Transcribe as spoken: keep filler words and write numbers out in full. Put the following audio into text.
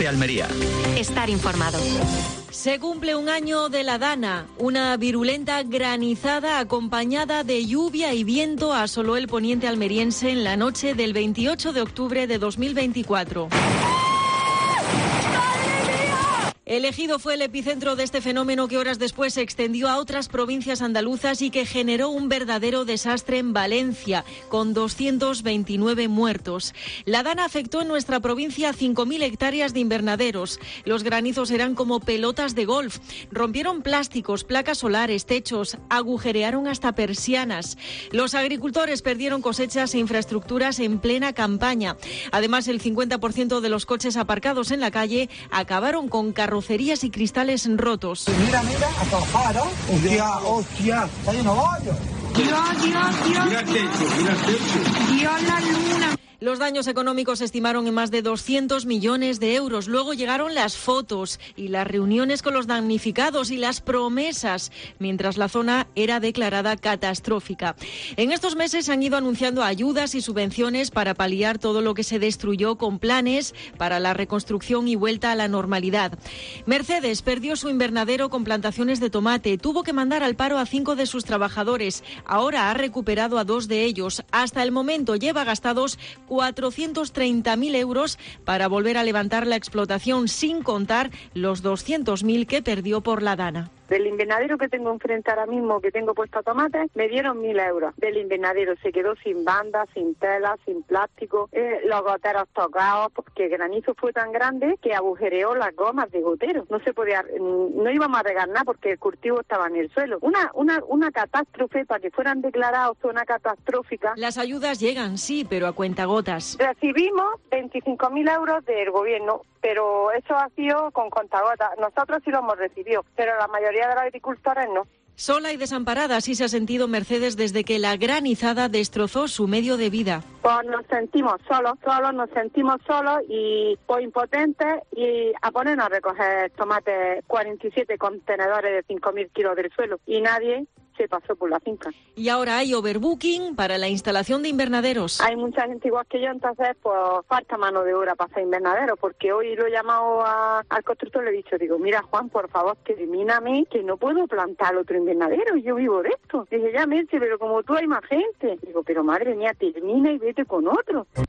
Cope Almería. Estar informado. Se cumple un año de la Dana. Una virulenta granizada acompañada de lluvia y viento asoló el poniente almeriense en la noche del veintiocho de octubre de dos mil veinticuatro. El Ejido fue el epicentro de este fenómeno que horas después se extendió a otras provincias andaluzas y que generó un verdadero desastre en Valencia, con doscientos veintinueve muertos. La Dana afectó en nuestra provincia a cinco mil hectáreas de invernaderos. Los granizos eran como pelotas de golf. Rompieron plásticos, placas solares, techos, agujerearon hasta persianas. Los agricultores perdieron cosechas e infraestructuras en plena campaña. Además, el cincuenta por ciento de los coches aparcados en la calle acabaron con carrocerías carrocerías y cristales rotos. Mira, mira, a trabajar, ¿no? Hostia, hostia, está lleno de hoyos. Dios, Dios, Dios. Mira el techo, mira el techo. Dios, la luna. Los daños económicos se estimaron en más de doscientos millones de euros. Luego llegaron las fotos y las reuniones con los damnificados y las promesas, mientras la zona era declarada catastrófica. En estos meses se han ido anunciando ayudas y subvenciones para paliar todo lo que se destruyó, con planes para la reconstrucción y vuelta a la normalidad. Mercedes perdió su invernadero con plantaciones de tomate. Tuvo que mandar al paro a cinco de sus trabajadores. Ahora ha recuperado a dos de ellos. Hasta el momento lleva gastados cuatrocientos treinta mil euros para volver a levantar la explotación, sin contar los doscientos mil que perdió por la Dana. Del invernadero que tengo enfrente ahora mismo, que tengo puesto tomates, me dieron mil euros. Del invernadero se quedó sin banda, sin tela, sin plástico, eh, los goteros tocados, porque el granizo fue tan grande que agujereó las gomas de gotero. No se podía, no íbamos a regar nada porque el cultivo estaba en el suelo. Una, una, una catástrofe, para que fueran declarados zona catastrófica. Las ayudas llegan, sí, pero a cuentagotas. Recibimos veinticinco mil euros del gobierno, pero eso ha sido con contagotas. Nosotros sí lo hemos recibido, pero la mayoría de los agricultores no. Sola y desamparada así se ha sentido Mercedes desde que la granizada destrozó su medio de vida. Pues nos sentimos solos, solos, nos sentimos solos y pues impotentes, y a ponernos a recoger tomates, cuarenta y siete contenedores de cinco mil kilos del suelo, y nadie se pasó por la finca. Y ahora hay overbooking para la instalación de invernaderos. Hay mucha gente igual que yo, entonces pues falta mano de obra para hacer invernaderos, porque hoy lo he llamado a, al constructor, le he dicho, digo, mira Juan, por favor, termíname, que no puedo plantar otro invernadero, yo vivo de esto. Dice, ya Merce, pero como tú hay más gente. Digo, pero madre mía, termina y vete con otro.